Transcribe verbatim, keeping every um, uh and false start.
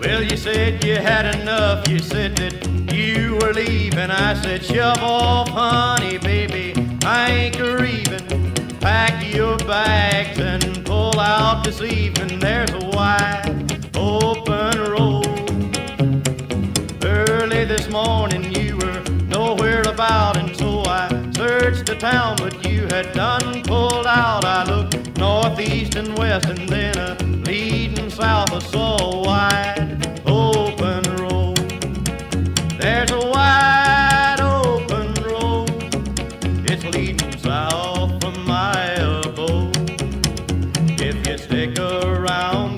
Well, you said you had enough, you said that you were leaving. I said, shove off, honey, baby, I ain't grieving. Pack your bags and pull out this evening. There's a wide open road. Early this morning you were nowhere about, and so I searched the town, but you had done pulled out. I looked northeast and west, and then a leading south. I saw a wide open road. There's a wide open road. It's leading south from my abode. If you stick around